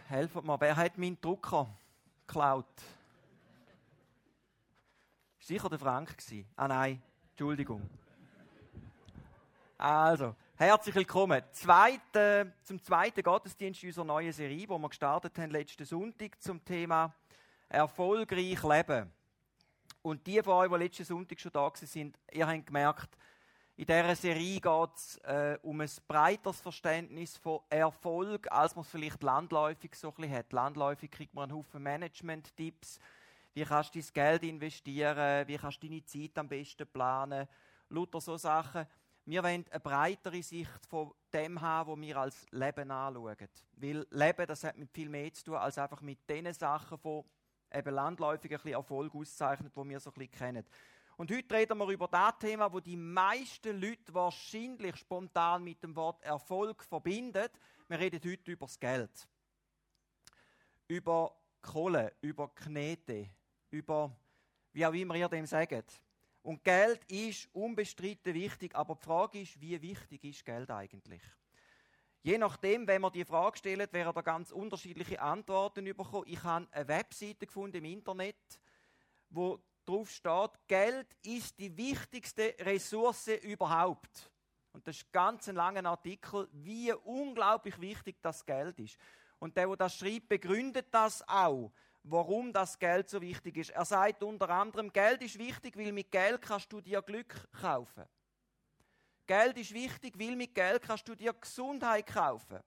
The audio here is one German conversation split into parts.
Helft mir, wer hat meinen Drucker geklaut? Sicher der Frank gsi. Ah nein, Entschuldigung. Also, herzlich willkommen. Zum zweiten Gottesdienst unserer neuen Serie, die wir gestartet haben letzten Sonntag zum Thema Erfolgreich leben. Und die von euch, die letzten Sonntag schon da waren, ihr habt gemerkt, in dieser Serie geht es um ein breiteres Verständnis von Erfolg, als man es vielleicht landläufig so ein bisschen hat. Landläufig kriegt man einen Haufen Management-Tipps. Wie kannst du dein Geld investieren? Wie kannst du deine Zeit am besten planen? Lauter so Sachen. Wir wollen eine breitere Sicht von dem haben, was wir als Leben anschauen. Weil Leben, das hat mit viel mehr zu tun, als einfach mit den Sachen, die eben landläufig ein bisschen Erfolg auszeichnet, die wir so ein bisschen kennen. Und heute reden wir über das Thema, das die meisten Leute wahrscheinlich spontan mit dem Wort Erfolg verbinden. Wir reden heute über das Geld. Über Kohle, über Knete, über wie auch immer ihr dem sagt. Und Geld ist unbestritten wichtig, aber die Frage ist, wie wichtig ist Geld eigentlich? Je nachdem, wenn man die Frage stellt, werden da ganz unterschiedliche Antworten bekommen. Ich habe eine Webseite gefunden im Internet, wo drauf steht, Geld ist die wichtigste Ressource überhaupt. Und das ist ein ganz langer Artikel, wie unglaublich wichtig das Geld ist. Und der das schreibt, begründet das auch, warum das Geld so wichtig ist. Er sagt unter anderem, Geld ist wichtig, weil mit Geld kannst du dir Glück kaufen. Geld ist wichtig, weil mit Geld kannst du dir Gesundheit kaufen.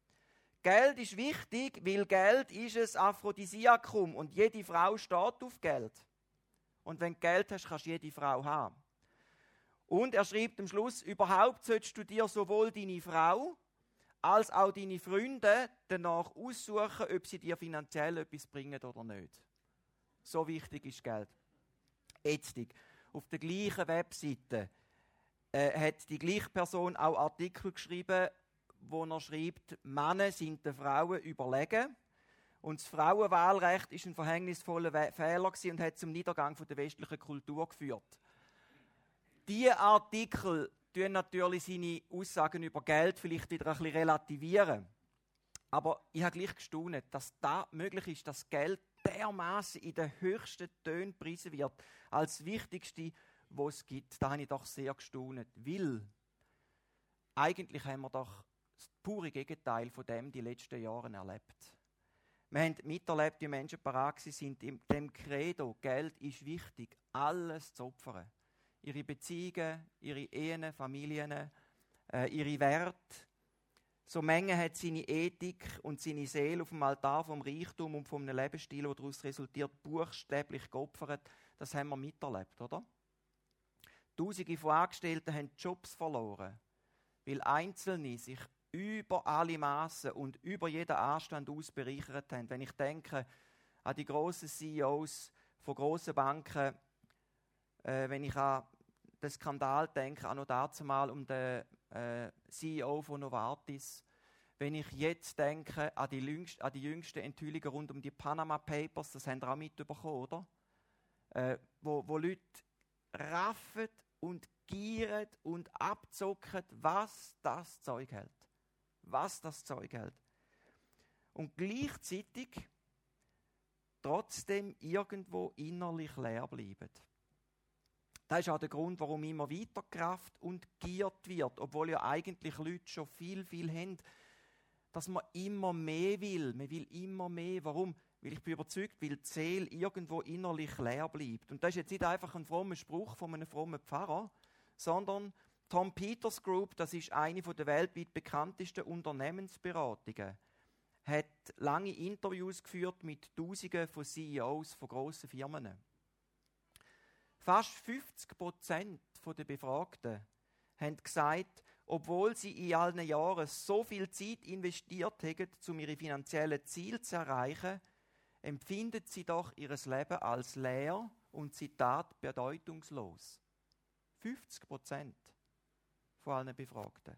Geld ist wichtig, weil Geld ist ein Aphrodisiakum und jede Frau steht auf Geld. Und wenn du Geld hast, kannst du jede Frau haben. Und er schreibt am Schluss, überhaupt solltest du dir sowohl deine Frau als auch deine Freunde danach aussuchen, ob sie dir finanziell etwas bringen oder nicht. So wichtig ist Geld. Jetzt, auf der gleichen Webseite hat die gleiche Person auch Artikel geschrieben, wo er schreibt, Männer sind den Frauen überlegen. Und das Frauenwahlrecht war ein verhängnisvoller Fehler und hat zum Niedergang der westlichen Kultur geführt. Diese Artikel tun natürlich seine Aussagen über Geld vielleicht wieder ein bisschen relativieren. Aber ich habe gleich gestaunt, dass das möglich ist, dass Geld dermaßen in den höchsten Tönen gepriesen wird, als das Wichtigste, was es gibt. Da habe ich doch sehr gestaunt. Weil eigentlich haben wir doch das pure Gegenteil von dem die letzten Jahre erlebt. Wir haben miterlebt, wie Menschen parat sind in dem Credo, Geld ist wichtig, alles zu opfern. Ihre Beziehungen, ihre Ehen, Familien, ihre Werte. So Menge hat seine Ethik und seine Seele auf dem Altar vom Reichtum und vom Lebensstil, der daraus resultiert, buchstäblich geopfert. Das haben wir miterlebt, oder? Tausende von Angestellten haben Jobs verloren, weil Einzelne sich über alle Massen und über jeden Anstand aus bereichert haben. Wenn ich denke an die grossen CEOs von grossen Banken, wenn ich an den Skandal denke, auch noch dazu mal um den CEO von Novartis, wenn ich jetzt denke an die jüngsten Enthüllungen rund um die Panama Papers, das haben wir auch mitbekommen, oder? Wo Leute raffen und gieren und abzocken, was das Zeug hält. Und gleichzeitig trotzdem irgendwo innerlich leer bleiben. Das ist auch der Grund, warum immer weiter Kraft und giert wird, obwohl ja eigentlich Leute schon viel haben, dass man immer mehr will. Man will immer mehr. Warum? Weil ich bin überzeugt, weil die Seele irgendwo innerlich leer bleibt. Und das ist jetzt nicht einfach ein frommer Spruch von einem frommen Pfarrer, sondern Tom Peters Group, das ist eine der weltweit bekanntesten Unternehmensberatungen, hat lange Interviews geführt mit Tausenden von CEOs von grossen Firmen. Fast 50% der Befragten haben gesagt, obwohl sie in allen Jahren so viel Zeit investiert haben, um ihre finanziellen Ziele zu erreichen, empfinden sie doch ihr Leben als leer und Zitat bedeutungslos. 50% von allen Befragten.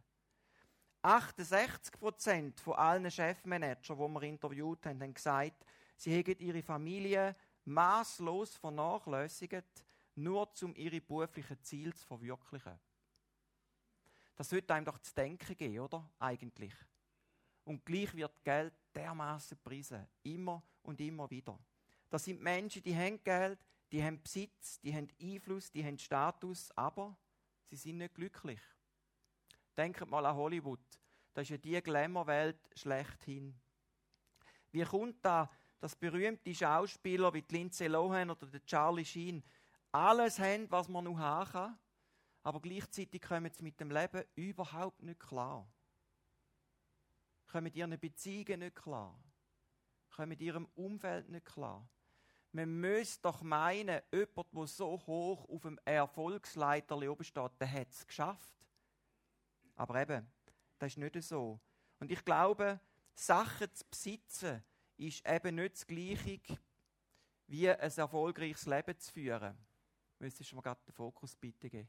68% von allen Chefmanagern, die wir interviewt haben, haben gesagt, sie hätten ihre Familie masslos vernachlässigt, nur um ihre beruflichen Ziele zu verwirklichen. Das sollte einem doch zu denken geben, oder? Eigentlich. Und gleich wird Geld dermaßen gepriesen. Immer und immer wieder. Das sind Menschen, die haben Geld, die haben Besitz, die haben Einfluss, die haben Status, aber sie sind nicht glücklich. Denkt mal an Hollywood. Das ist ja die Glamour-Welt schlechthin. Wie kommt da, dass berühmte Schauspieler wie die Lindsay Lohan oder der Charlie Sheen alles haben, was man noch haben kann, aber gleichzeitig kommen sie mit dem Leben überhaupt nicht klar. Kommen mit ihren Beziehungen nicht klar. Kommen mit ihrem Umfeld nicht klar. Man müsste doch meinen, jemand, der so hoch auf dem Erfolgsleiter oben steht, der hat es geschafft. Aber eben, das ist nicht so. Und ich glaube, Sachen zu besitzen, ist eben nicht das Gleiche, wie ein erfolgreiches Leben zu führen. Müsstest du mir gerade den Fokus bitte geben?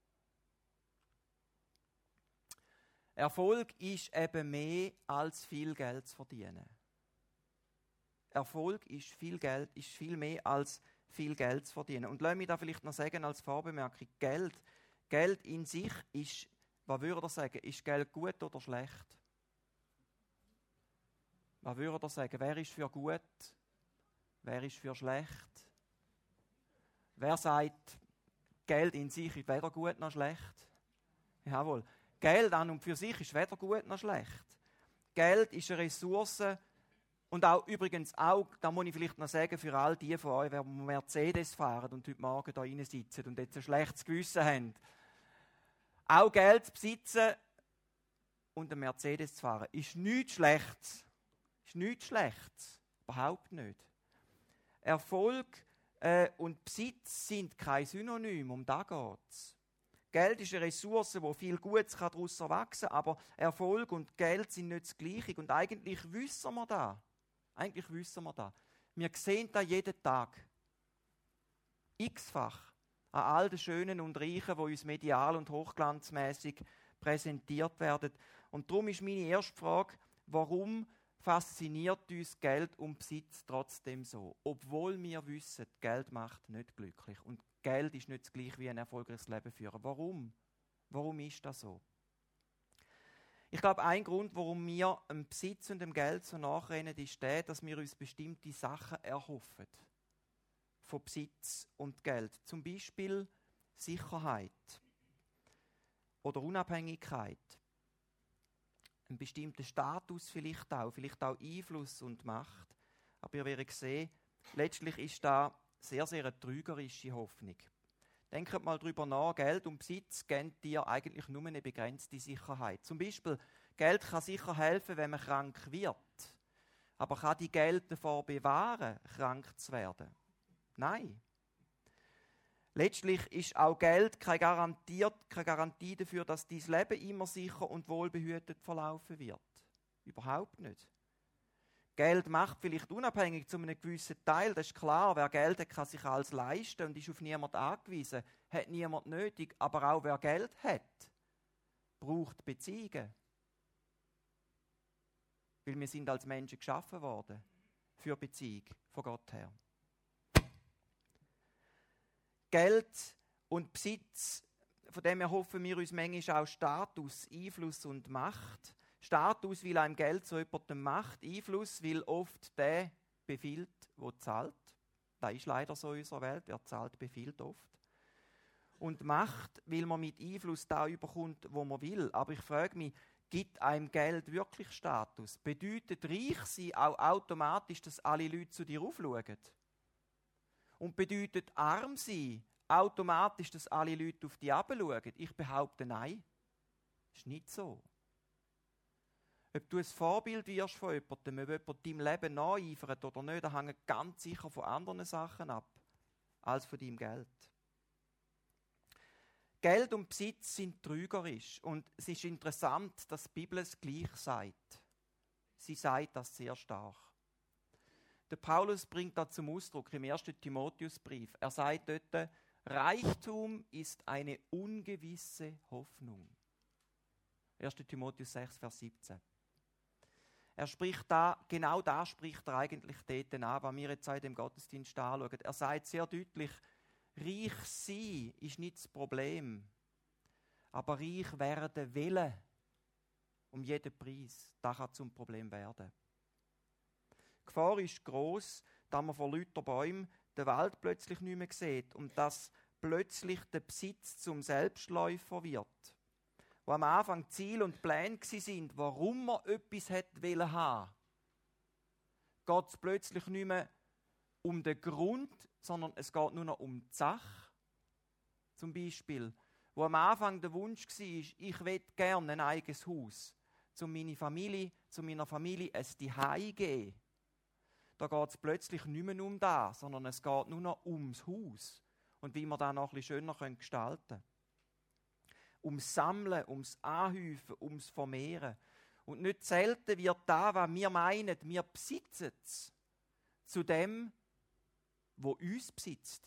Erfolg ist eben mehr als viel Geld zu verdienen. Erfolg ist viel mehr als viel Geld zu verdienen. Und lass mich da vielleicht noch sagen als Vorbemerkung, Geld in sich ist, was würde er sagen, ist Geld gut oder schlecht? Was würde er sagen? Wer ist für gut? Wer ist für schlecht? Wer sagt, Geld in sich ist weder gut noch schlecht? Jawohl. Geld an und für sich ist weder gut noch schlecht. Geld ist eine Ressource und auch übrigens auch, da muss ich vielleicht noch sagen, für all die von euch, die Mercedes fahren und heute Morgen da rein sitzen und jetzt ein schlechtes Gewissen haben. Auch Geld zu besitzen und einen Mercedes zu fahren, ist nichts Schlechtes. Ist nichts Schlechtes. Überhaupt nicht. Erfolg und Besitz sind kein Synonym, um das geht es. Geld ist eine Ressource, wo viel Gutes daraus erwachsen kann, aber Erfolg und Geld sind nicht das Gleiche. Und eigentlich wissen wir das. Wir sehen das jeden Tag. X-fach an all den Schönen und Reichen, die uns medial und hochglanzmäßig präsentiert werden. Und darum ist meine erste Frage, warum fasziniert uns Geld und Besitz trotzdem so? Obwohl wir wissen, Geld macht nicht glücklich. Und Geld ist nicht das gleiche wie ein erfolgreiches Leben führen. Warum? Warum ist das so? Ich glaube, ein Grund, warum wir dem Besitz und dem Geld so nachrennen, ist der, dass wir uns bestimmte Sachen erhoffen. Von Besitz und Geld. Zum Beispiel Sicherheit oder Unabhängigkeit. Einen bestimmten Status vielleicht auch Einfluss und Macht. Aber ihr werdet sehen, letztlich ist da sehr, sehr eine trügerische Hoffnung. Denkt mal darüber nach, Geld und Besitz geben dir eigentlich nur eine begrenzte Sicherheit. Zum Beispiel, Geld kann sicher helfen, wenn man krank wird. Aber kann die Geld davor bewahren, krank zu werden? Nein. Letztlich ist auch Geld keine Garantie dafür, dass dein Leben immer sicher und wohlbehütet verlaufen wird. Überhaupt nicht. Geld macht vielleicht unabhängig zu einem gewissen Teil, das ist klar. Wer Geld hat, kann sich alles leisten und ist auf niemanden angewiesen, hat niemand nötig. Aber auch wer Geld hat, braucht Beziehungen. Weil wir sind als Menschen geschaffen worden für Beziehung von Gott her. Geld und Besitz, von dem erhoffen wir uns manchmal auch Status, Einfluss und Macht. Status, weil einem Geld zu jemandem Macht, Einfluss, weil oft der befiehlt, der zahlt. Das ist leider so in unserer Welt, wer zahlt, befiehlt oft. Und Macht, weil man mit Einfluss da überkommt, wo man will. Aber ich frage mich, gibt einem Geld wirklich Status? Bedeutet reich sein auch automatisch, dass alle Leute zu dir aufschauen? Und bedeutet arm sein automatisch, dass alle Leute auf dich herabschauen? Ich behaupte, nein. Das ist nicht so. Ob du ein Vorbild wirst von jemandem, ob jemand deinem Leben nacheifert oder nicht, das hängt ganz sicher von anderen Sachen ab, als von deinem Geld. Geld und Besitz sind trügerisch. Und es ist interessant, dass die Bibel es gleich sagt. Sie sagt das sehr stark. Der Paulus bringt das zum Ausdruck im 1. Timotheusbrief. Er sagt dort, Reichtum ist eine ungewisse Hoffnung. 1. Timotheus 6, Vers 17. Er spricht genau da spricht er eigentlich dort an, was wir jetzt in dem Gottesdienst anschauen. Er sagt sehr deutlich, reich sein ist nicht das Problem, aber reich werden wollen, um jeden Preis, das kann zum Problem werden. Gefahr ist gross, dass man vor lauter Bäumen den Wald plötzlich nicht mehr sieht und dass plötzlich der Besitz zum Selbstläufer wird. Wo am Anfang Ziel und Pläne sind, warum man etwas haben wollte, geht es plötzlich nicht mehr um den Grund, sondern es geht nur noch um die Sache. Zum Beispiel, wo am Anfang der Wunsch war, ich möchte gerne ein eigenes Haus, zu meiner Familie ein Zuhause geben. Da geht es plötzlich nicht mehr um das, sondern es geht nur noch ums Haus und wie wir das noch ein bisschen schöner gestalten können. Ums Sammeln, ums Anhäufen, ums Vermehren. Und nicht selten wird das, was wir meinen, wir besitzen es, zu dem, wo uns besitzt.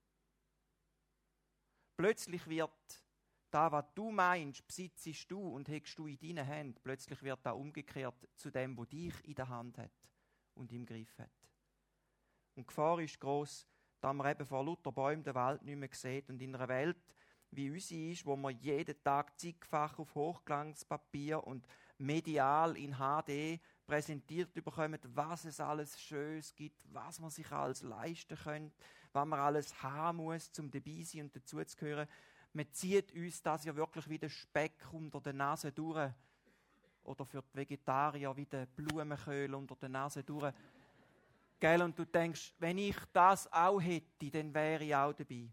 Plötzlich wird das, was du meinst, besitzest du und hegst du in deinen Händen. Plötzlich wird das umgekehrt zu dem, wo dich in der Hand hat und im Griff hat. Und die Gefahr ist gross, dass man eben vor lauter Bäumen den Wald nicht mehr sieht. Und in einer Welt, wie unsere ist, wo wir jeden Tag zigfach auf Hochglanzpapier und medial in HD präsentiert bekommen, was es alles Schönes gibt, was man sich alles leisten könnte, was man alles haben muss, um dabei zu sein und dazuzugehören. Man zieht uns das ja wirklich wie der Speck unter der Nase durch. Oder für die Vegetarier wie der Blumenköhl unter der Nase durch. Gell? Und du denkst, wenn ich das auch hätte, dann wäre ich auch dabei.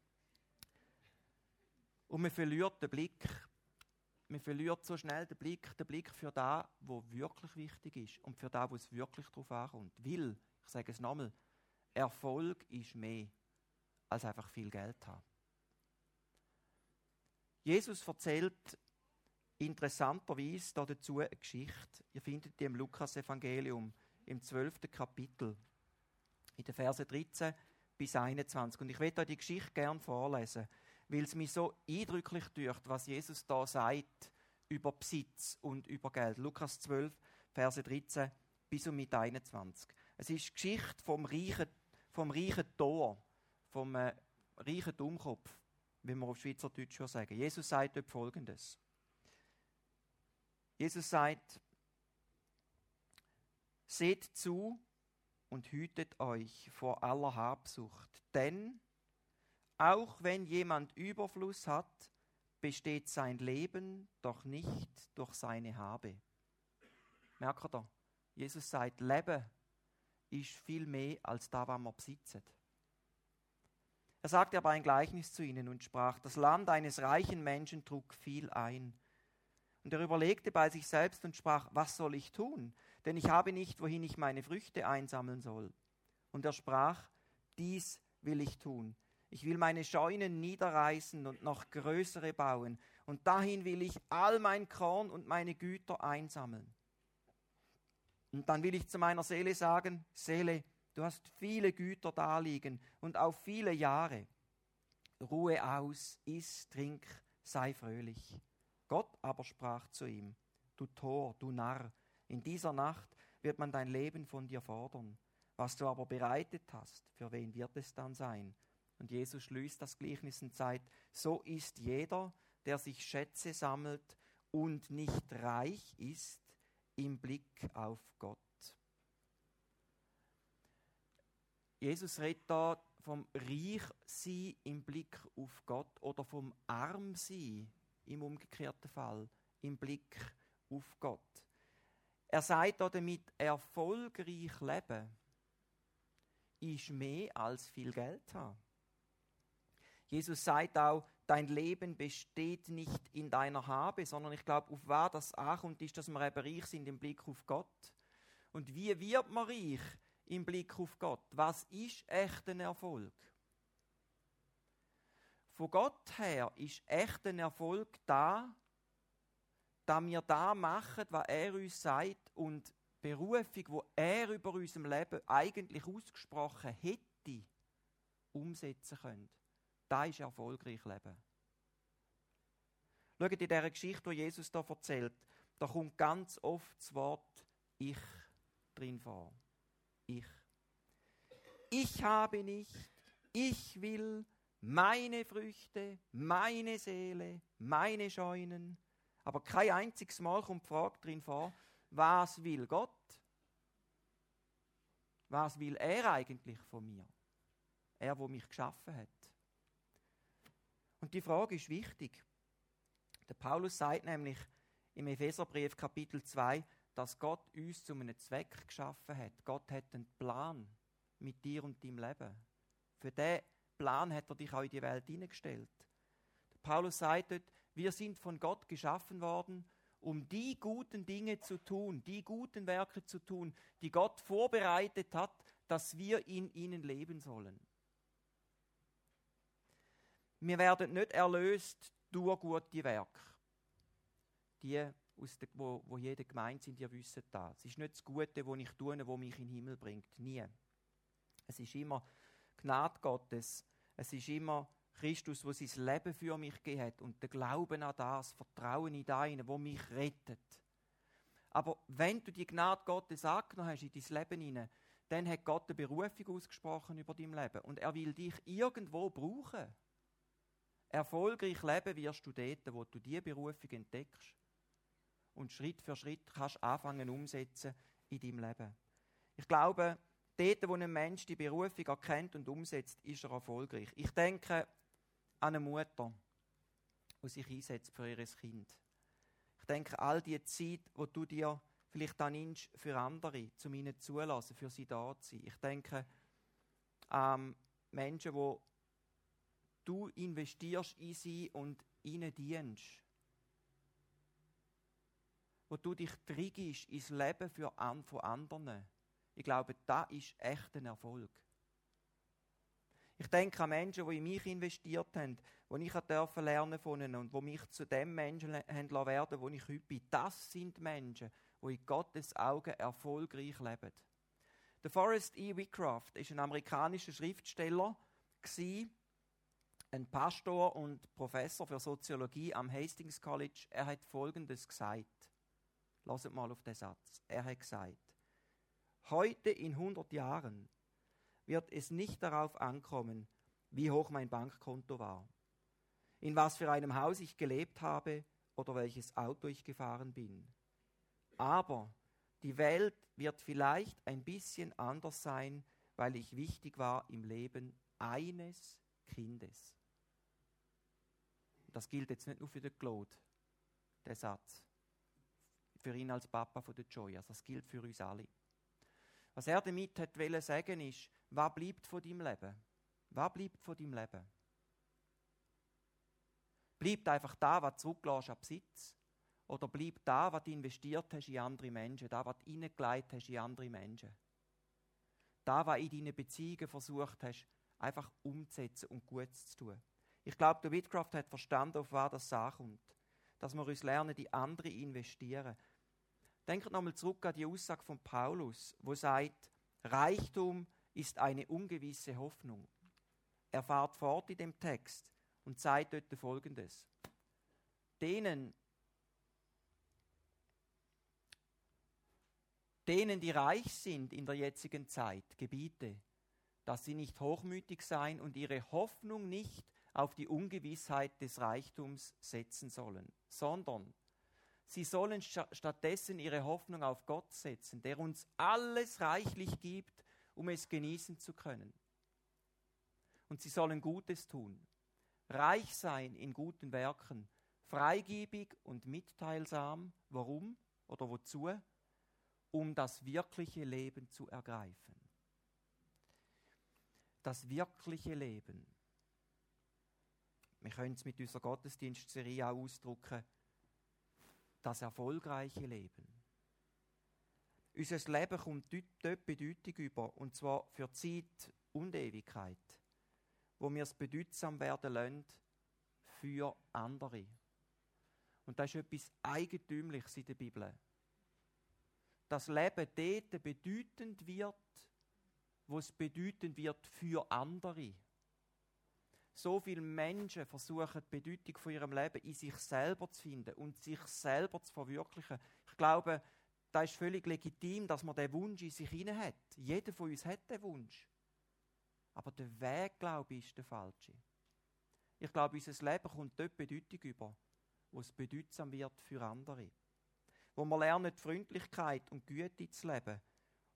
Und man verliert den Blick. Man verliert so schnell den Blick für das, was wirklich wichtig ist und für das, was es wirklich darauf ankommt. Weil, ich sage es nochmal, Erfolg ist mehr als einfach viel Geld haben. Jesus erzählt interessanterweise dazu eine Geschichte. Ihr findet die im Lukas-Evangelium im 12. Kapitel, in den Versen 13 bis 21. Und ich möchte euch die Geschichte gerne vorlesen, weil es mich so eindrücklich dünkt, was Jesus da sagt über Besitz und über Geld. Lukas 12, Verse 13 bis und mit 21. Es ist die Geschichte vom reichen Tor, vom reichen Dummkopf, wie man auf Schweizerdeutsch sagen. Jesus sagt dort Folgendes. Jesus sagt, seht zu und hütet euch vor aller Habsucht, denn auch wenn jemand Überfluss hat, besteht sein Leben doch nicht durch seine Habe. Merkt ihr? Jesus sagt, Leben ist viel mehr als das, was wir besitzen. Er sagte aber ein Gleichnis zu ihnen und sprach, das Land eines reichen Menschen trug viel ein. Und er überlegte bei sich selbst und sprach, was soll ich tun? Denn ich habe nicht, wohin ich meine Früchte einsammeln soll. Und er sprach, dies will ich tun. Ich will meine Scheunen niederreißen und noch größere bauen. Und dahin will ich all mein Korn und meine Güter einsammeln. Und dann will ich zu meiner Seele sagen, Seele, du hast viele Güter daliegen und auf viele Jahre. Ruhe aus, iss, trink, sei fröhlich. Gott aber sprach zu ihm, du Tor, du Narr, in dieser Nacht wird man dein Leben von dir fordern. Was du aber bereitet hast, für wen wird es dann sein? Und Jesus schließt das Gleichnis und sagt, so ist jeder, der sich Schätze sammelt und nicht reich ist im Blick auf Gott. Jesus redet da vom Reichsein im Blick auf Gott oder vom Armsein im umgekehrten Fall im Blick auf Gott. Er sagt damit, erfolgreich leben ist mehr als viel Geld haben. Jesus sagt auch, dein Leben besteht nicht in deiner Habe, sondern ich glaube, auf was das ankommt, ist, dass wir eben reich sind im Blick auf Gott. Und wie wird man reich im Blick auf Gott? Was ist echter Erfolg? Von Gott her ist echter Erfolg da, dass wir da machen, was er uns sagt und die Berufung, die er über unserem Leben eigentlich ausgesprochen hätte, umsetzen können. Das ist erfolgreich Leben. Schaut, in dieser Geschichte, die Jesus da erzählt, da kommt ganz oft das Wort Ich drin vor. Ich. Ich habe nicht, ich will, meine Früchte, meine Seele, meine Scheunen. Aber kein einziges Mal kommt die Frage drin vor, was will Gott? Was will er eigentlich von mir? Er, der mich geschaffen hat. Und die Frage ist wichtig. Der Paulus sagt nämlich im Epheserbrief Kapitel 2, dass Gott uns zu einem Zweck geschaffen hat. Gott hat einen Plan mit dir und deinem Leben. Für diesen Plan hat er dich auch in die Welt hineingestellt. Der Paulus sagt dort, wir sind von Gott geschaffen worden, um die guten Dinge zu tun, die guten Werke zu tun, die Gott vorbereitet hat, dass wir in ihnen leben sollen. Wir werden nicht erlöst durch gute Werke. Die, wo jeder gemeint sind, ihr wisst das. Es ist nicht das Gute, das ich tue, das mich in den Himmel bringt. Nie. Es ist immer Gnade Gottes. Es ist immer Christus, der sein Leben für mich gegeben hat. Und der Glauben an das, Vertrauen in den, der mich rettet. Aber wenn du die Gnade Gottes angenommen hast in dein Leben hinein, dann hat Gott eine Berufung ausgesprochen über dein Leben. Und er will dich irgendwo brauchen. Erfolgreich leben wirst du dort, wo du diese Berufung entdeckst. Und Schritt für Schritt kannst anfangen umsetzen in deinem Leben. Ich glaube, dort, wo ein Mensch die Berufung erkennt und umsetzt, ist er erfolgreich. Ich denke an eine Mutter, die sich einsetzt für ihr Kind. Ich denke an all die Zeit, wo du dir vielleicht dann nimmst für andere, um ihnen zuzulassen, für sie da zu sein. Ich denke an Menschen, wo du investierst in sie und ihnen dienst. Wo du dich triggst ins Leben von anderen. Ich glaube, das ist echt ein Erfolg. Ich denke an Menschen, die in mich investiert haben, die ich lernen von ihnen und die mich zu dem Menschen haben werden, wo ich heute bin. Das sind Menschen, die in Gottes Augen erfolgreich leben. Der Forrest E. Whitcroft war ein amerikanischer Schriftsteller, ein Pastor und Professor für Soziologie am Hastings College. Er hat Folgendes gesagt. Lasst mal auf den Satz. Er hat gesagt, heute in 100 Jahren wird es nicht darauf ankommen, wie hoch mein Bankkonto war, in was für einem Haus ich gelebt habe oder welches Auto ich gefahren bin. Aber die Welt wird vielleicht ein bisschen anders sein, weil ich wichtig war im Leben eines Kindes. Das gilt jetzt nicht nur für den Claude, der Satz. Für ihn als Papa von der Joy. Also das gilt für uns alle. Was er damit wollte sagen ist, was bleibt von deinem Leben? Was bleibt von deinem Leben? Bleibt einfach da, was du zurücklässt an Besitz? Oder bleibt da, was du investiert hast in andere Menschen? Da, was du hineingelegt hast in andere Menschen? Da, was in deinen Beziehungen versucht hast, einfach umzusetzen und Gutes zu tun? Ich glaube, der Whitcroft hat verstanden, auf was das ankommt. Dass wir uns lernen, die anderen investieren. Denkt nochmal zurück an die Aussage von Paulus, wo sagt, Reichtum ist eine ungewisse Hoffnung. Er fährt fort in dem Text und sagt dort Folgendes. Denen, die reich sind in der jetzigen Zeit, gebiete, dass sie nicht hochmütig seien und ihre Hoffnung nicht auf die Ungewissheit des Reichtums setzen sollen, sondern sie sollen stattdessen ihre Hoffnung auf Gott setzen, der uns alles reichlich gibt, um es genießen zu können. Und sie sollen Gutes tun, reich sein in guten Werken, freigebig und mitteilsam. Warum oder wozu? Um das wirkliche Leben zu ergreifen. Das wirkliche Leben. Wir können es mit unserer Gottesdienstserie auch ausdrücken. Das erfolgreiche Leben. Unser Leben kommt dort Bedeutung über, und zwar für Zeit und Ewigkeit, wo wir es bedeutsam werden lassen für andere. Und das ist etwas Eigentümliches in der Bibel. Das Leben dort bedeutend wird, wo es bedeutend wird für andere. So viele Menschen versuchen, die Bedeutung von ihrem Leben in sich selber zu finden und sich selber zu verwirklichen. Ich glaube, das ist völlig legitim, dass man den Wunsch in sich hinein hat. Jeder von uns hat den Wunsch. Aber der Weg, glaube ich, ist der falsche. Ich glaube, unser Leben kommt dort Bedeutung über, wo es bedeutsam wird für andere. Wo wir lernen, die Freundlichkeit und Güte zu leben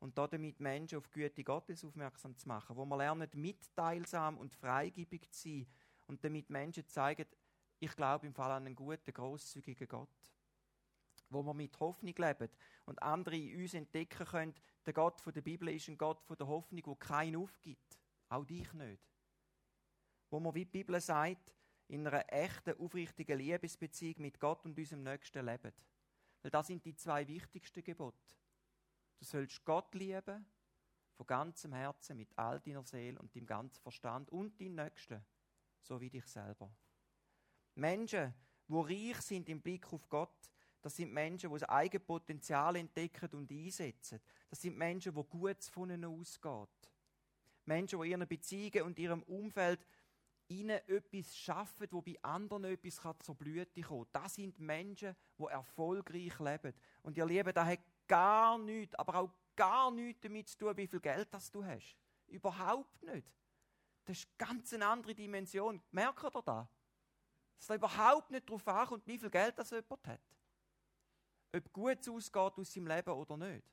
und damit Menschen auf die Güte Gottes aufmerksam zu machen, wo wir lernen, mitteilsam und freigebig zu sein und damit Menschen zeigen, ich glaube im Fall an einen guten, grosszügigen Gott. Wo wir mit Hoffnung leben und andere in uns entdecken können, der Gott der Bibel ist ein Gott der Hoffnung, der keinen aufgibt. Auch dich nicht. Wo wir, wie die Bibel sagt, in einer echten, aufrichtigen Liebesbeziehung mit Gott und unserem Nächsten leben. Weil das sind die 2 wichtigsten Gebote. Du sollst Gott lieben, von ganzem Herzen, mit all deiner Seele und deinem ganzen Verstand und deinen Nächsten, so wie dich selber. Menschen, die reich sind im Blick auf Gott, das sind Menschen, die das eigene Potenzial entdecken und einsetzen. Das sind Menschen, die Gutes von ihnen ausgeht. Menschen, die in ihren Beziehungen und ihrem Umfeld ihnen etwas schaffen, wo bei anderen etwas zur Blüte kommen kann. Das sind Menschen, die erfolgreich leben. Und ihr Lieben, das hat gar nichts, aber auch gar nichts damit zu tun, wie viel Geld das du hast. Überhaupt nicht. Das ist ganz eine andere Dimension. Merkt ihr das? Dass da überhaupt nicht darauf ankommt, wie viel Geld das jemand hat. Ob Gutes ausgeht aus seinem Leben oder nicht.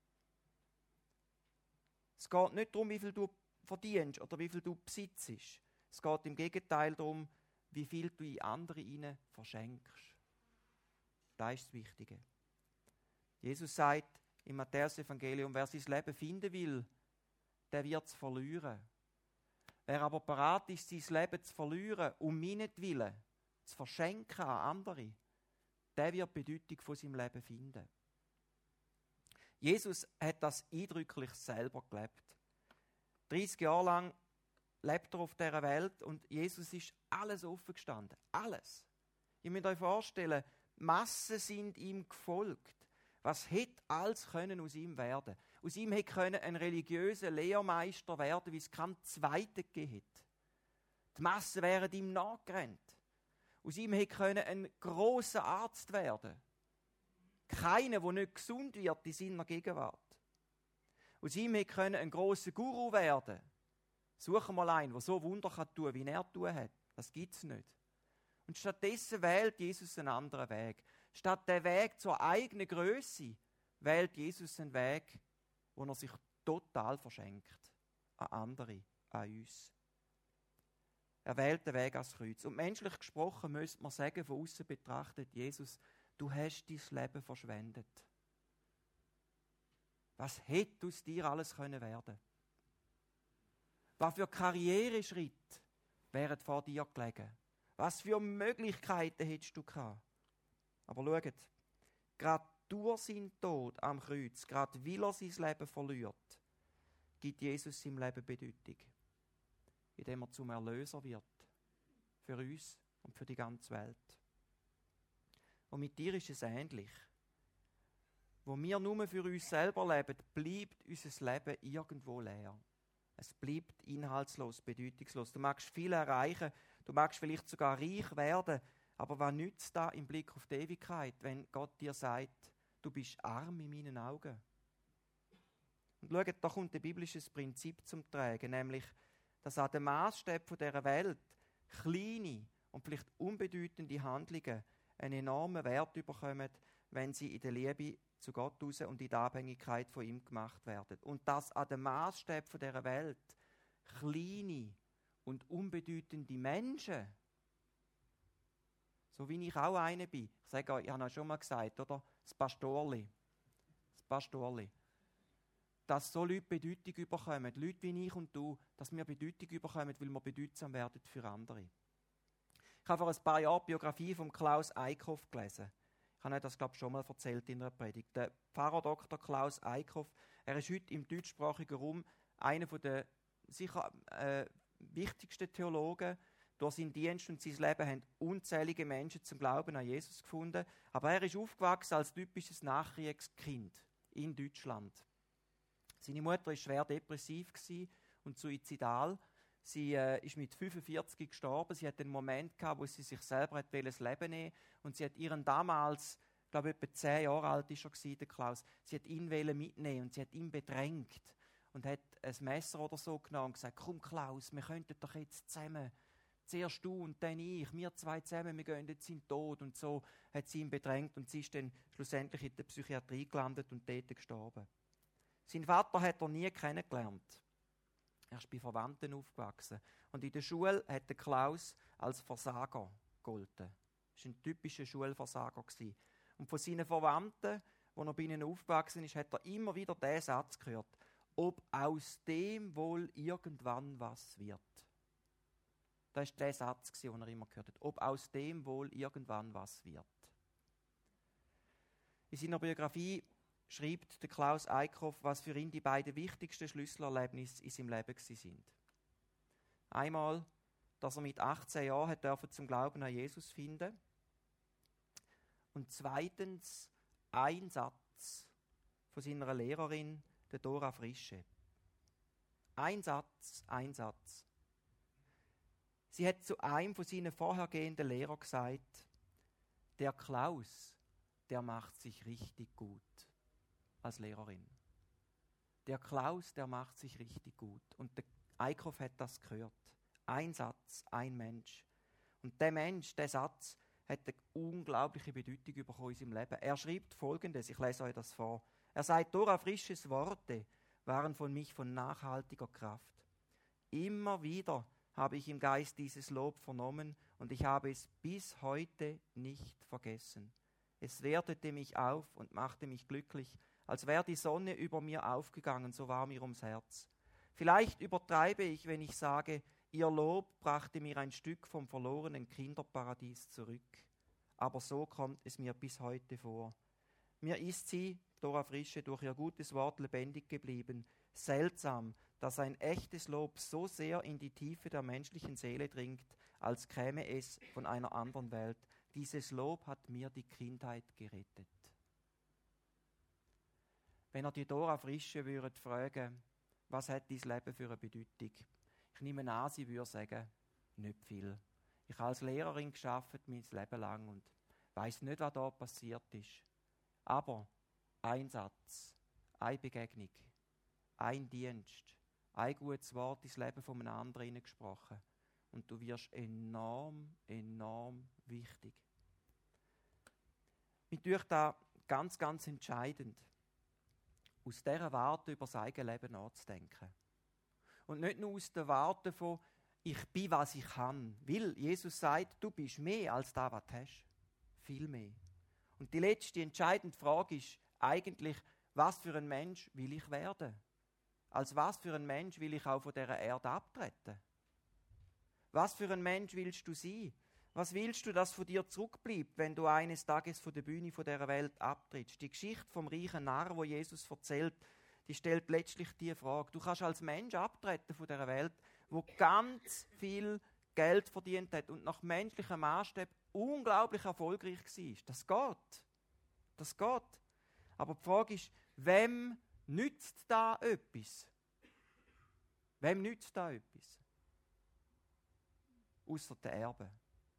Es geht nicht darum, wie viel du verdienst oder wie viel du besitzt. Es geht im Gegenteil darum, wie viel du in andere hinein verschenkst. Das ist das Wichtige. Jesus sagt im Matthäus-Evangelium, wer sein Leben finden will, der wird es verlieren. Wer aber bereit ist, sein Leben zu verlieren, um meinetwillen, zu verschenken an andere, der wird die Bedeutung von seinem Leben finden. Jesus hat das eindrücklich selber gelebt. 30 Jahre lang lebt er auf dieser Welt und Jesus ist alles offen gestanden. Alles. Ihr müsst euch vorstellen, Massen sind ihm gefolgt. Was hätte alles können aus ihm werden? Aus ihm hätte können ein religiöser Lehrmeister werden, wie es keinen zweiten gegeben hätte. Die Massen wären ihm nachgerannt. Aus ihm hätte können ein grosser Arzt werden. Keiner, der nicht gesund wird in seiner Gegenwart. Aus ihm hätte können ein grosser Guru werden. Suche mal einen, der so Wunder tun kann, wie er tun hat. Das gibt es nicht. Und stattdessen wählt Jesus einen anderen Weg. Statt der Weg zur eigenen Grösse wählt Jesus einen Weg, wo er sich total verschenkt. An andere, an uns. Er wählt den Weg ans Kreuz. Und menschlich gesprochen müsste man sagen, von außen betrachtet, Jesus, du hast dein Leben verschwendet. Was hätte aus dir alles können werden? Was für Karriereschritte wären vor dir gelegen? Was für Möglichkeiten hättest du gehabt? Aber schaut, gerade durch seinen Tod am Kreuz, gerade weil er sein Leben verliert, gibt Jesus seinem Leben Bedeutung. Indem er zum Erlöser wird. Für uns und für die ganze Welt. Und mit dir ist es ähnlich. Wo wir nur für uns selber leben, bleibt unser Leben irgendwo leer. Es bleibt inhaltslos, bedeutungslos. Du magst viel erreichen, du magst vielleicht sogar reich werden, aber was nützt da im Blick auf die Ewigkeit, wenn Gott dir sagt, du bist arm in meinen Augen? Und schaut, da kommt ein biblisches Prinzip zum Tragen, nämlich, dass an den Maßstäben dieser Welt kleine und vielleicht unbedeutende Handlungen einen enormen Wert bekommen, wenn sie in der Liebe zu Gott raus und in der Abhängigkeit von ihm gemacht werden. Und dass an den Maßstäben dieser Welt kleine und unbedeutende Menschen, so wie ich auch einer bin, ich sage euch, ich habe es schon mal gesagt, oder? Das Pastorli, dass so Leute Bedeutung bekommen, Leute wie ich und du, dass wir Bedeutung bekommen, weil wir bedeutsam werden für andere. Ich habe vor ein paar Jahren die Biografie von Klaus Eickhoff gelesen. Ich habe euch das, glaube ich, schon mal erzählt in einer Predigt. Der Pfarrer Dr. Klaus Eickhoff, er ist heute im deutschsprachigen Raum einer der sicher wichtigsten Theologen. Durch seinen Dienst und sein Leben haben unzählige Menschen zum Glauben an Jesus gefunden. Aber er ist aufgewachsen als typisches Nachkriegskind in Deutschland. Seine Mutter war schwer depressiv und suizidal. Sie ist mit 45 gestorben. Sie hat einen Moment gehabt, wo sie sich selber das Leben nehmen wollte. Und sie hat ihren damals, ich glaube etwa 10 Jahre alt ist er, der Klaus, sie hat ihn mitnehmen und sie hat ihn bedrängt. Und hat ein Messer oder so genommen und gesagt, komm Klaus, wir könnten doch jetzt zusammen, zuerst du und dann ich, wir zwei zusammen, wir gehen jetzt in den Tod. Und so hat sie ihn bedrängt und sie ist dann schlussendlich in der Psychiatrie gelandet und dort gestorben. Sein Vater hat er nie kennengelernt. Er ist bei Verwandten aufgewachsen. Und in der Schule hat der Klaus als Versager gegolten. Er war ein typischer Schulversager. Und von seinen Verwandten, wo er bei ihnen aufgewachsen ist, hat er immer wieder diesen Satz gehört: Ob aus dem wohl irgendwann was wird. Das war der Satz, den er immer gehört hat. Ob aus dem wohl irgendwann was wird. In seiner Biografie schreibt der Klaus Eickhoff, was für ihn die beiden wichtigsten Schlüsselerlebnisse in seinem Leben sind. Einmal, dass er mit 18 Jahren zum Glauben an Jesus finden. Und zweitens, ein Satz von seiner Lehrerin, der Dora Frische. Ein Satz, ein Satz. Sie hat zu einem von seinen vorhergehenden Lehrern gesagt: Der Klaus, der macht sich richtig gut. Als Lehrerin. Der Klaus, der macht sich richtig gut. Und der Eickhoff hat das gehört. Ein Satz, ein Mensch. Und der Mensch, der Satz, hat eine unglaubliche Bedeutung bekommen in seinem Leben. Er schreibt Folgendes, ich lese euch das vor. Er sagt: Dora Frisches Worte waren von mich von nachhaltiger Kraft. Immer wieder habe ich im Geist dieses Lob vernommen und ich habe es bis heute nicht vergessen. Es wertete mich auf und machte mich glücklich, als wäre die Sonne über mir aufgegangen, so war mir ums Herz. Vielleicht übertreibe ich, wenn ich sage, ihr Lob brachte mir ein Stück vom verlorenen Kinderparadies zurück. Aber so kommt es mir bis heute vor. Mir ist sie, Dora Frische, durch ihr gutes Wort lebendig geblieben. Seltsam, dass ein echtes Lob so sehr in die Tiefe der menschlichen Seele dringt, als käme es von einer anderen Welt. Dieses Lob hat mir die Kindheit gerettet. Wenn ihr die Dora Frische würdet fragen, was hat dein Leben für eine Bedeutung? Ich nehme an, sie würde sagen, nicht viel. Ich habe als Lehrerin gearbeitet mein Leben lang und weiss nicht, was da passiert ist. Aber ein Satz, eine Begegnung, ein Dienst, ein gutes Wort ins Leben von einem anderen hineingesprochen. Und du wirst enorm, enorm wichtig. Mir tut das ganz, ganz entscheidend, aus dieser Warte über das eigene Leben nachzudenken. Und nicht nur aus der Warte von, ich bin, was ich kann. Weil Jesus sagt, du bist mehr als das, was du hast. Viel mehr. Und die letzte entscheidende Frage ist eigentlich, was für ein Mensch will ich werden? Als was für ein Mensch will ich auch von dieser Erde abtreten? Was für ein Mensch willst du sein? Was willst du, dass von dir zurückbleibt, wenn du eines Tages von der Bühne von dieser Welt abtrittst? Die Geschichte vom reichen Narr, wo Jesus erzählt, die stellt letztlich die Frage. Du kannst als Mensch abtreten von dieser Welt, wo ganz viel Geld verdient hat und nach menschlichem Maßstab unglaublich erfolgreich war. Das geht. Das geht. Aber die Frage ist, wem nützt da etwas? Wem nützt da etwas? Ausser der Erben.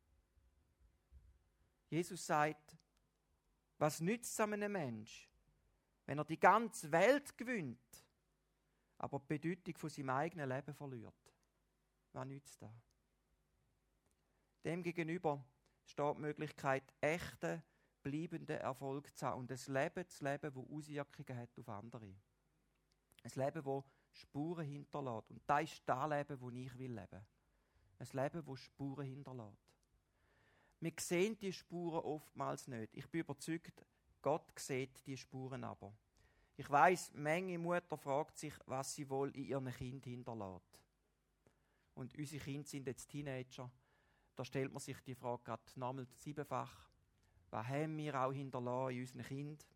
Jesus sagt, was nützt es einem Menschen, wenn er die ganze Welt gewinnt, aber die Bedeutung von seinem eigenen Leben verliert? Was nützt das? Demgegenüber steht die Möglichkeit, echten, bleibenden Erfolg zu haben und ein Leben zu leben, das Auswirkungen hat auf andere. Ein Leben, das Spuren hinterlässt. Und das ist das Leben, das ich leben will. Ein Leben, das Spuren hinterlässt. Wir sehen die Spuren oftmals nicht. Ich bin überzeugt, Gott sieht die Spuren aber. Ich weiss, manche Mutter fragt sich, was sie wohl in ihren Kind hinterlässt. Und unsere Kinder sind jetzt Teenager. Da stellt man sich die Frage gerade nochmal 7-fach. Was haben wir auch hinterlassen in unseren Kindern?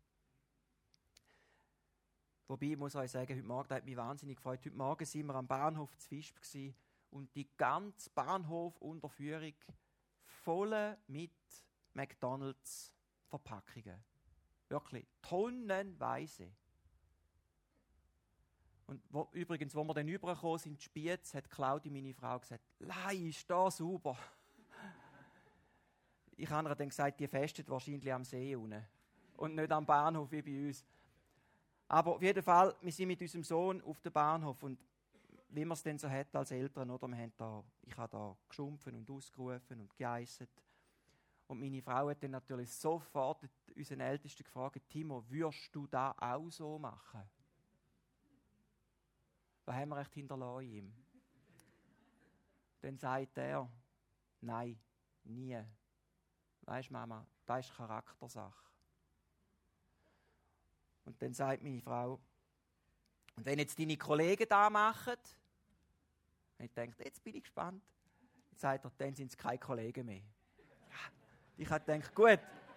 Wobei, ich muss euch sagen, heute Morgen hat mich wahnsinnig gefreut. Heute Morgen waren wir am Bahnhof zu Visp und die ganze Bahnhofunterführung voll mit McDonalds-Verpackungen. Wirklich, tonnenweise. Und übrigens, wo wir dann rübergekommen sind, in Spiez, hat Claudi, meine Frau, gesagt, «Lei, ist da sauber!» Ich habe ihr dann gesagt, die festet wahrscheinlich am See unten und nicht am Bahnhof wie bei uns. Aber auf jeden Fall, wir sind mit unserem Sohn auf dem Bahnhof und wie man es denn so hat als Eltern, oder? Ich habe da geschumpfen und ausgerufen und geeisset. Und meine Frau hat dann natürlich sofort unseren Ältesten gefragt, «Timo, würdest du das auch so machen?» was haben wir echt hinterlassen in ihm? Dann sagt er, nein, nie. Weisst Mama, das ist Charaktersache. Und dann sagt meine Frau, und wenn jetzt deine Kollegen das machen, und ich denke, jetzt bin ich gespannt, dann sagt er, dann sind es keine Kollegen mehr. Ja, ich habe gedacht, gut.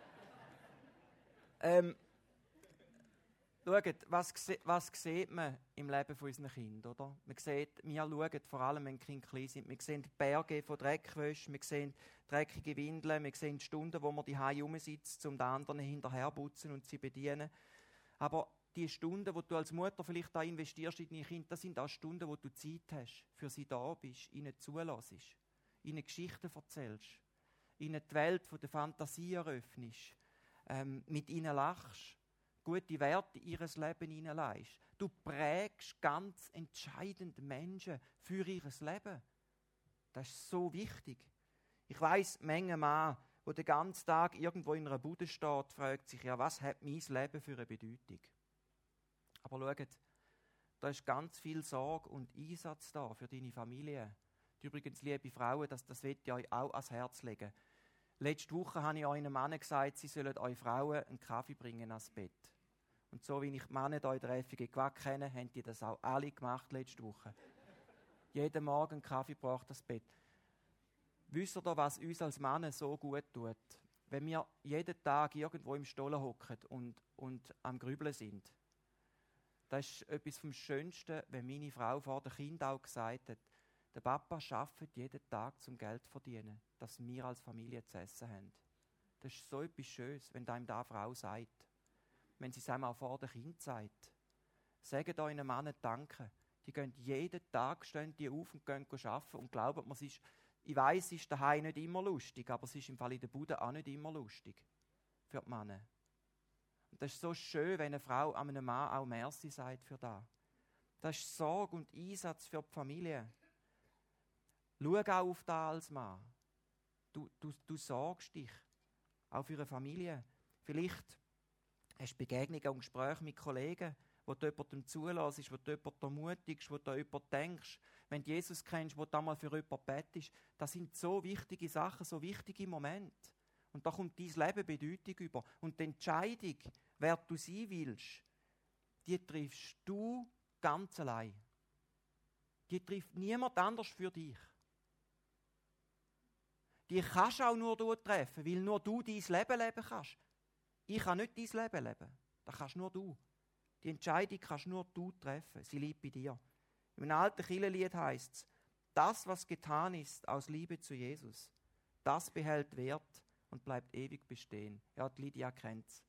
Schaut, was sieht man im Leben unserer Kinder, oder? Wir schauen vor allem, wenn die Kinder klein sind, wir sehen Berge von Dreckwäsche, wir sehen dreckige Windeln, wir sehen Stunden, wo man die Hause rumsitzt, um den anderen hinterher putzen und sie bedienen. Aber die Stunden, die du als Mutter vielleicht da investierst in deine Kinder, das sind auch Stunden, wo du Zeit hast, für sie da bist, ihnen zulässt, ihnen Geschichten erzählst, ihnen die Welt von der Fantasie eröffnest, mit ihnen lachst, gute Werte in ihr Leben hineinlegst. Du prägst ganz entscheidend Menschen für ihr Leben. Das ist so wichtig. Ich weiss, Menge Mann, der den ganzen Tag irgendwo in einer Bude steht, fragt sich, ja, was hat mein Leben für eine Bedeutung? Aber schaut, da ist ganz viel Sorge und Einsatz da für deine Familie. Übrigens, liebe Frauen, das will ich euch auch ans Herz legen. Letzte Woche habe ich euren Männern gesagt, sie sollen euch Frauen einen Kaffee bringen ans Bett. Und so wie ich die Männer hier in der FG Quack kenne, haben die das auch alle gemacht letzte Woche. Jeden Morgen einen Kaffee braucht das Bett. Wisst ihr, was uns als Männer so gut tut? Wenn wir jeden Tag irgendwo im Stollen hocken und am Grübeln sind. Das ist etwas vom Schönsten, wenn meine Frau vor dem Kind auch gesagt hat, der Papa arbeitet jeden Tag zum Geld zu verdienen, dass wir als Familie zu essen haben. Das ist so etwas Schönes, wenn einem da eine Frau sagt. Wenn sie es einem auch vor dem Kind sagt. Sagt euren Männern Danke. Die gehen jeden Tag die auf und gehen arbeiten und glauben mir, ich weiss, es ist daheim nicht immer lustig, aber es ist im Fall in der Bude auch nicht immer lustig. Für die Männer. Und das ist so schön, wenn eine Frau einem Mann auch Merci sagt für das. Das ist Sorge und Einsatz für die Familie. Schau auch auf das als Mann. Du sorgst dich. Auch für eine Familie. Vielleicht hast du Begegnungen und Gespräche mit Kollegen, wo du jemandem zulässt, wo du jemanden ermutigst, wo du an jemanden denkst. Wenn du Jesus kennst, wo du einmal für jemanden betest. Das sind so wichtige Sachen, so wichtige Momente. Und da kommt dein Leben Bedeutung über. Und die Entscheidung, wer du sein willst, die triffst du ganz allein. Die trifft niemand anders für dich. Die kannst auch nur du treffen, weil nur du dein Leben leben kannst. Ich kann nicht dein Leben leben. Das kannst nur du. Die Entscheidung kannst nur du treffen. Sie liegt bei dir. In einem alten Kirchenlied heisst es, das, was getan ist aus Liebe zu Jesus, das behält Wert und bleibt ewig bestehen. Ja, die Lydia kennt es.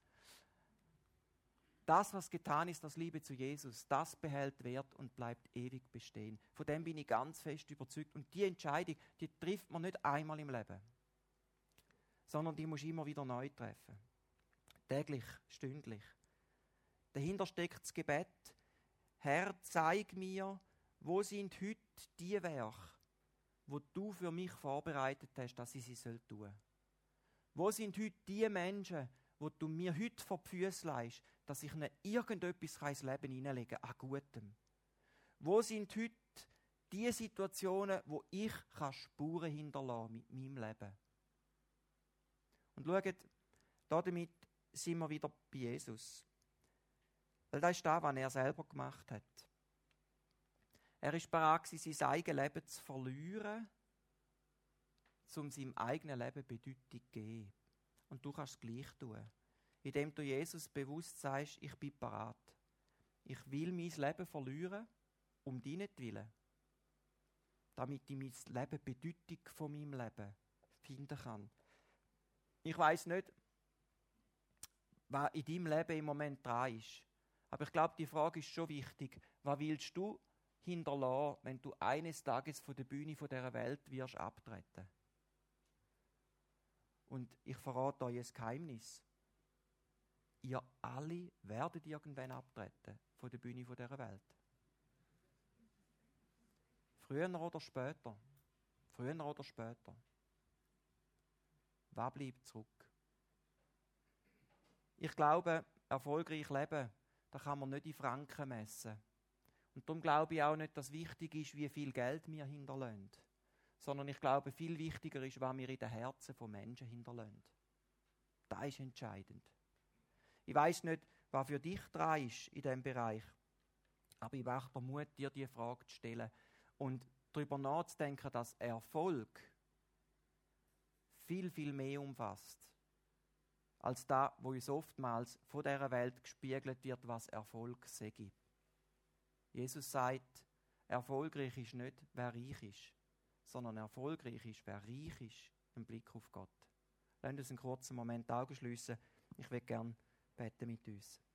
Das, was getan ist aus Liebe zu Jesus, das behält Wert und bleibt ewig bestehen. Von dem bin ich ganz fest überzeugt. Und die Entscheidung, die trifft man nicht einmal im Leben, sondern die muss ich immer wieder neu treffen. Täglich, stündlich. Dahinter steckt das Gebet. Herr, zeig mir, wo sind heute die Werke, wo du für mich vorbereitet hast, dass ich sie tun soll. Wo sind heute die Menschen, wo du mir heute vor die Füße leihst, dass ich ihnen irgendetwas ins Leben hineinlegen kann, an Gutem. Wo sind heute die Situationen, wo ich Spuren hinterlassen mit meinem Leben? Und schaut, damit sind wir wieder bei Jesus. Weil das ist das, was er selber gemacht hat. Er war bereit, sein eigenes Leben zu verlieren, um seinem eigenen Leben Bedeutung zu geben. Und du kannst es gleich tun, indem du Jesus bewusst sagst, ich bin bereit. Ich will mein Leben verlieren, um deinetwillen, damit ich mein Leben Bedeutung von meinem Leben finden kann. Ich weiss nicht, was in deinem Leben im Moment dran ist. Aber ich glaube, die Frage ist schon wichtig. Was willst du hinterlassen, wenn du eines Tages von der Bühne dieser Welt wirst abtreten? Und ich verrate euch ein Geheimnis. Ihr alle werdet irgendwann abtreten von der Bühne dieser Welt. Früher oder später. Früher oder später. Was bleibt zurück? Ich glaube, erfolgreich leben, da kann man nicht in Franken messen. Und darum glaube ich auch nicht, dass wichtig ist, wie viel Geld wir hinterlassen. Sondern ich glaube, viel wichtiger ist, was wir in den Herzen von Menschen hinterlassen. Das ist entscheidend. Ich weiss nicht, was für dich dran ist in diesem Bereich. Aber ich mache dir Mut, dir diese Frage zu stellen und darüber nachzudenken, dass Erfolg viel, viel mehr umfasst, als das, was uns oftmals von dieser Welt gespiegelt wird, was Erfolg sei. Jesus sagt, erfolgreich ist nicht, wer reich ist, sondern erfolgreich ist, wer reich ist im Blick auf Gott. Lasst uns einen kurzen Moment die Augen schliessen. Ich will gerne beten mit uns.